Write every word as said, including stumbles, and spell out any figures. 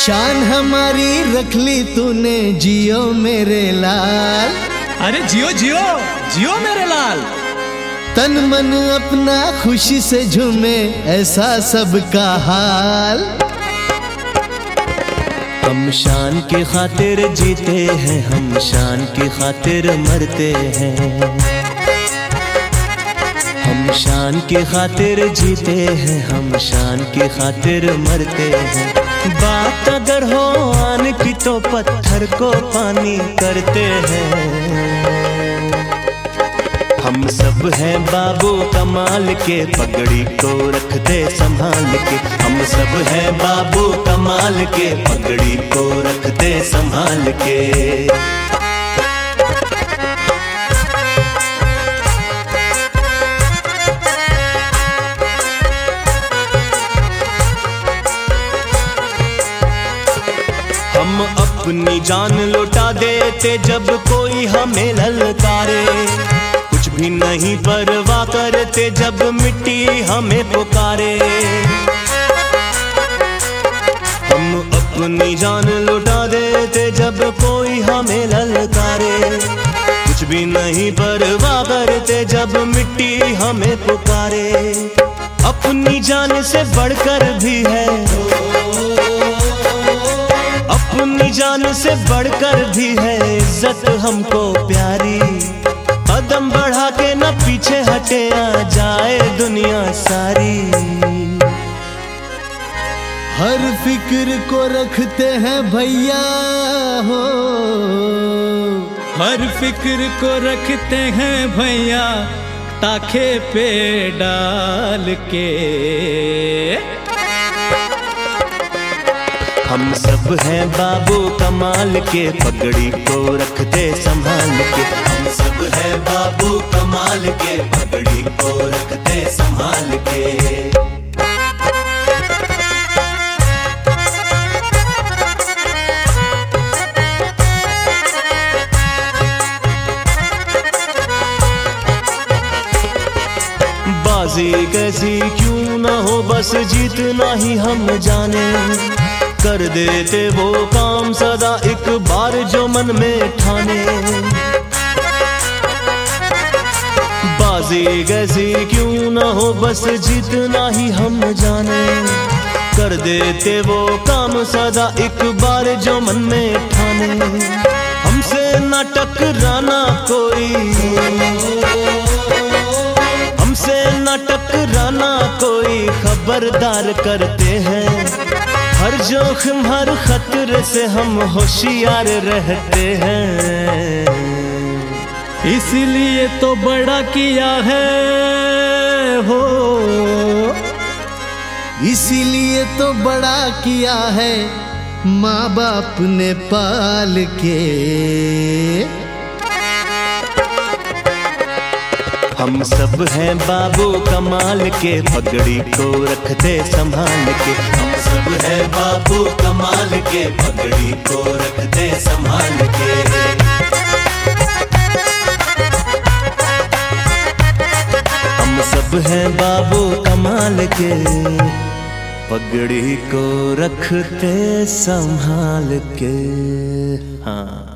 शान हमारी रख ली तूने, जियो मेरे लाल। अरे जियो जियो जियो मेरे लाल। तन मन अपना खुशी से झूमे, ऐसा सबका हाल। हम शान की खातिर जीते हैं, हम शान की खातिर मरते हैं। हम शान की खातिर जीते हैं, हम शान की खातिर मरते हैं। बात अगर हो आन की तो पत्थर को पानी करते हैं। हम सब हैं बाबू कमाल के, पगड़ी को रखते संभाल के। हम सब हैं बाबू कमाल के, पगड़ी को रखते संभाल के। हम अपनी जान लौटा देते जब कोई हमें ललकारे। कुछ भी नहीं परवाह करते जब मिट्टी हमें पुकारे। हम अपनी जान लौटा देते जब कोई हमें ललकारे। कुछ भी नहीं परवाह करते जब मिट्टी हमें पुकारे। अपनी जान से बढ़कर भी है, अपनी जान से बढ़कर भी है इज्जत हमको प्यारी। कदम बढ़ा के न पीछे हटे, आ जाए दुनिया सारी। हर फिक्र को रखते हैं भैया हो, हर फिक्र को रखते हैं भैया, ताखे पे डाल के। हम सब हैं बाबू कमाल के, पगड़ी को रखते संभाल के। हम सब हैं बाबू कमाल के, पगड़ी को रखते संभाल के। बाजी कैसी क्यों ना हो, बस जीतना ही हम जाने। कर देते वो काम सदा एक बार जो मन में ठाने। बाजी कैसी क्यों ना हो, बस जीतना ही हम जाने। कर देते वो काम सदा एक बार जो मन में ठाने। हमसे ना टकराना कोई, हमसे ना टकराना कोई, खबरदार करते हैं। हर जोखिम हर खतरे से हम होशियार रहते हैं। इसलिए तो बड़ा किया है हो, इसीलिए तो बड़ा किया है माँ बाप ने पाल के। हम सब हैं बाबू कमाल के, पगड़ी को रखते संभाल के। हम सब हैं बाबू कमाल के, पगड़ी को रखते संभाल के। हम सब हैं बाबू कमाल के, पगड़ी को रखते संभाल के। हाँ।